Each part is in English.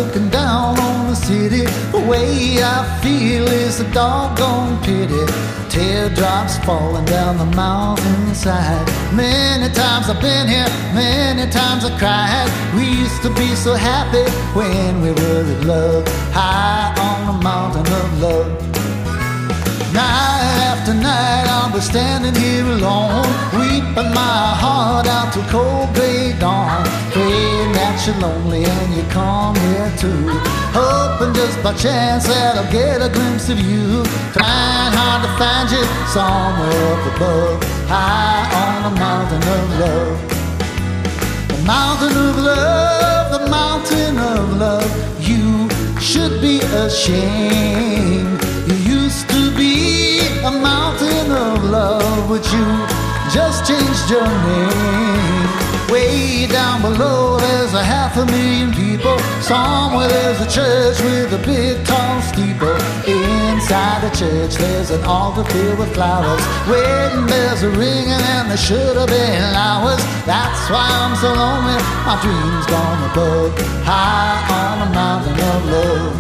looking down on the city. The way I feel is a doggone pity. Teardrops falling down the mountainside. Many times I've been here, many times I cried. We used to be so happy when we were in love, high on the mountain of love. Night after night I'll be standing here alone, weeping my heart out till cold gray dawn, praying that you're lonely and you come here too, hoping just by chance that I'll get a glimpse of you, trying hard to find you somewhere up above, high on the mountain of love. The mountain of love, the mountain of love. You should be ashamed. You used to be a mountain of love, but you just changed your name. Way down below there's a 500,000 people. Somewhere there's a church with a big tall steeple. Inside the church there's an altar filled with flowers. Wedding bells are ringing and there should have been hours. That's why I'm so lonely, my dreams gone above, high on a mountain of love.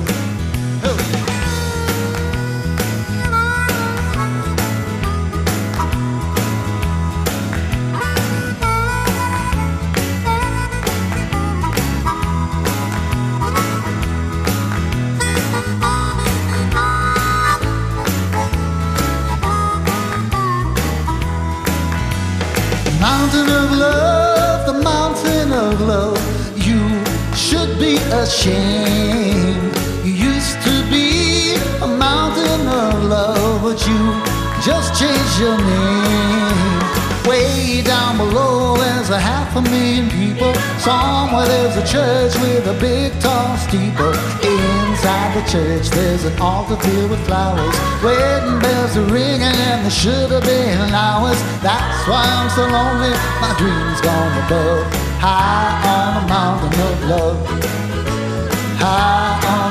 Mountain of love, the mountain of love. You should be ashamed. You used to be a mountain of love, but you just changed your name. Way down below there's a 500,000 people. Somewhere there's a church with a big tall steeple. Inside the church there's an altar filled with flowers. Wedding bells are ringing and there should have been hours. That's why I'm so lonely, my dreams gone above, high on a mountain of love, high on